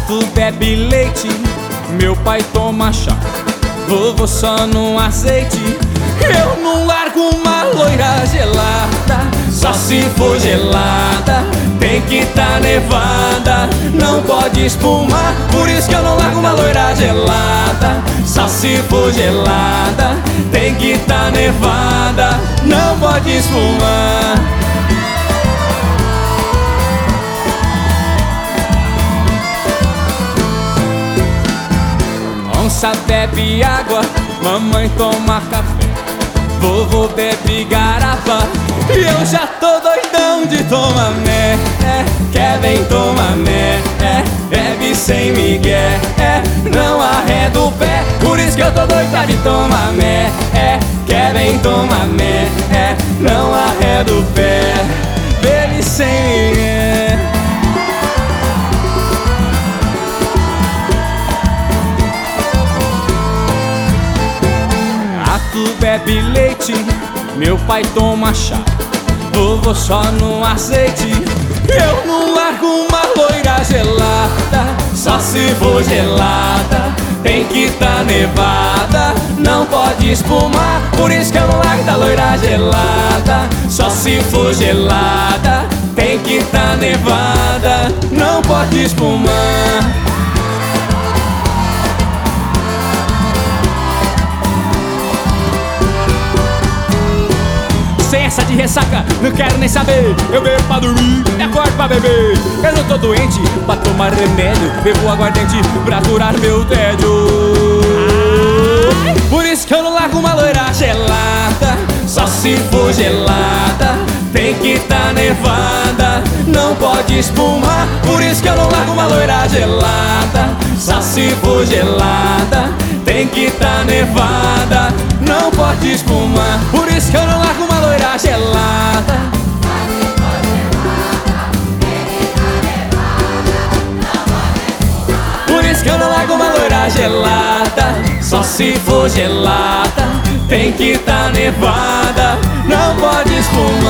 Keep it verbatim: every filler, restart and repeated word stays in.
Gato bebe leite, meu pai toma chá, vovô só no azeite. Eu não largo uma loira gelada, só se for gelada. Tem que tá nevada, não pode espumar. Por isso que eu não largo uma loira gelada, só se for gelada. Tem que tá nevada, não pode espumar. Onça bebe água, mamãe toma café, vovô bebe garapa, e eu já tô doidão de tomar mé. É, quer vem tomar mé, é, bebe sem migué, é, não arreda o pé. Por isso que eu tô doida de tomar mé. É, quer vem tomar mé, é, não arreda o pé, bebe sem migué. Gato bebe leite, meu pai toma chá, vovô só no azeite. Eu não largo uma loira gelada, só se for gelada. Tem que tá nevada, não pode espumar. Por isso que eu não largo da loira gelada, só se for gelada. Tem que tá nevada, não pode espumar. Sem essa de ressaca, não quero nem saber. Eu bebo pra dormir e acordo pra beber. Eu não tô doente pra tomar remédio, bebo aguardente pra curar meu tédio. Por isso que eu não largo uma loira gelada, só se for gelada. Tem que tá nevada, não pode espumar. Por isso que eu não largo uma loira gelada, só se for gelada. Tem que tá nevada, não pode espumar. Por isso que eu não largo uma loira gelada. Por isso que eu não largo uma loira gelada, só se for gelada. Tem que tá nevada, não pode espumar.